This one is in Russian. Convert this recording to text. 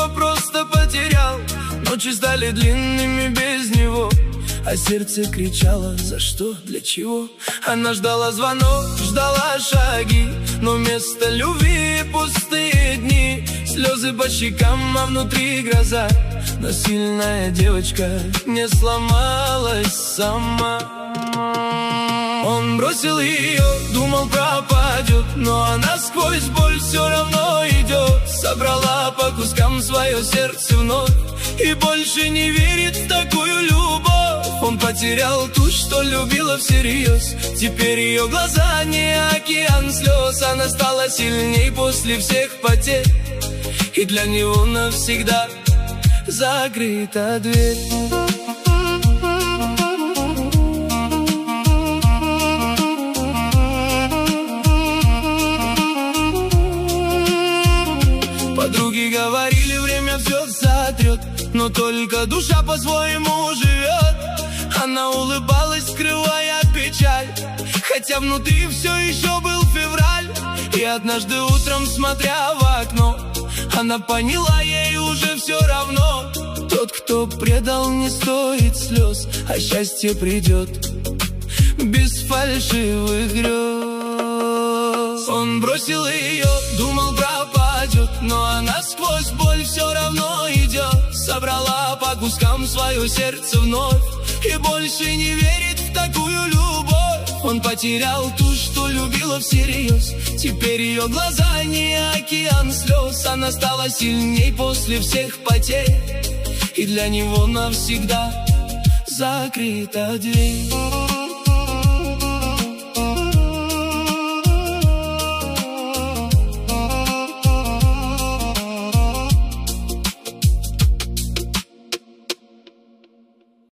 его просто потерял. Ночи стали длинными без него, а сердце кричало: за что, для чего? Она ждала звонок, ждала шаги, но вместо любви пустые дни. Слезы по щекам, а внутри гроза. Но сильная девочка не сломалась сама. Он бросил ее, думал, пропадет, но она сквозь боль все равно идет. Собрала по кускам свое сердце вновь и больше не верит в такую любовь. Он потерял ту, что любила всерьез. Теперь ее глаза не океан слез. Она стала сильней после всех потерь, и для него навсегда закрыта дверь. Подруги говорили, время все сотрет, но только душа по-своему живет. Она улыбалась, скрывая печаль, хотя внутри все еще был февраль. И однажды утром, смотря в окно, она поняла, ей уже все равно. Тот, кто предал, не стоит слез, а счастье придет без фальшивых грез. Он бросил ее, думал, пропадет, но она сквозь боль все равно идет. Собрала по кускам свое сердце вновь и больше не верит в такую любовь. Он потерял ту, что любила всерьез. Теперь ее глаза не океан слез. Она стала сильней после всех потерь, и для него навсегда закрыта дверь.